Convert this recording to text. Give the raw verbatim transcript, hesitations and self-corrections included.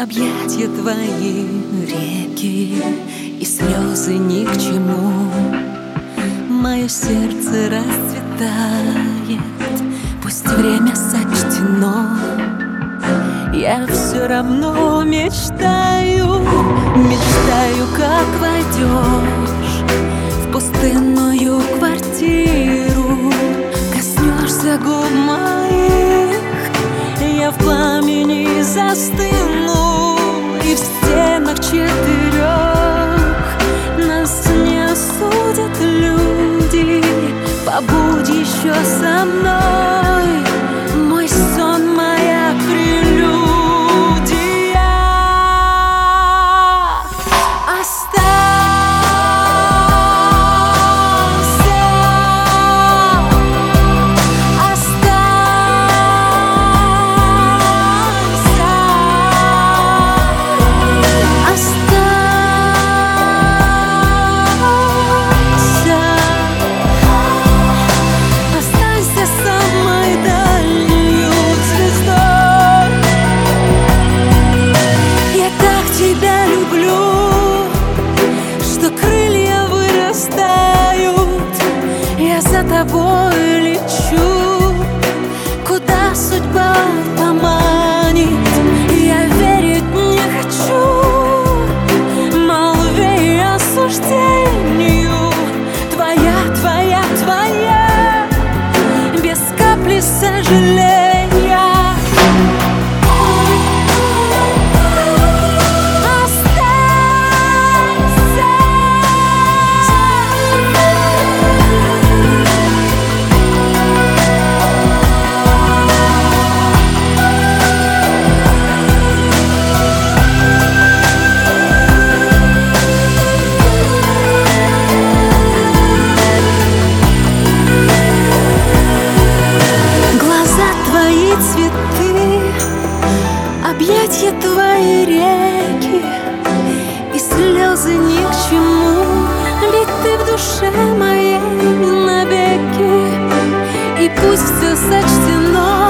Объятья твои реки, и слезы ни к чему. Мое сердце расцветает, пусть время сочтено. Я все равно мечтаю, мечтаю, как войдешь в пустынную квартиру, коснешься губ моих, я в пламени застыну, и в стенах четырех нас не осудят люди. Побудь еще со мной, мой сон, моя прелюдия. За тобой лечу, куда судьба поманит. Я верить не хочу молве и осуждению. Твоя, твоя, твоя, без капли сожаления. Цветы, объятья твои реки, и слезы ни к чему, ведь ты в душе моей навеки, и пусть все сочтено.